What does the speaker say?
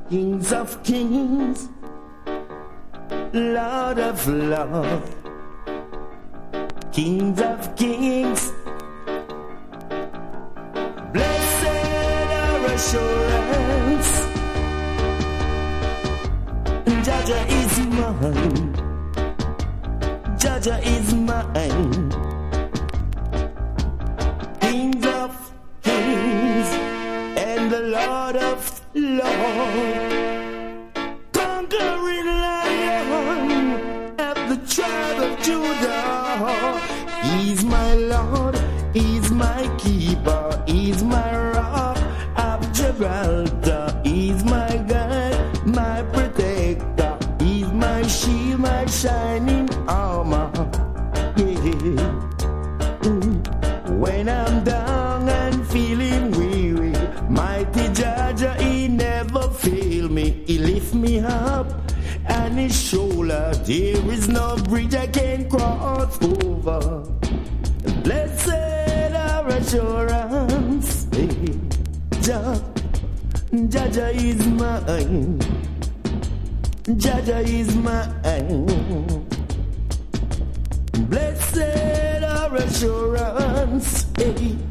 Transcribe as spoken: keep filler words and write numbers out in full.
Kings of kings, Lord of lords, Kings of kings, blessed are assurance, Jaja is mine, Jaja is mine. Kings of kings and the Lord of lords, conquering lion of the tribe of Judah. He's my Lord, he's my keeper, he's my rock of Gibraltar, he's my God, my protector, he's my shield, my shining armor. Yeah. When I'm down and feeling weary, mighty Jaja, he never fail me. He lift me up and his shoulder, there is no bridge I can cross over. Blessed are assurance, hey, Ja, Jaja is mine, Jaja is mine. Blessed are assurance, hey,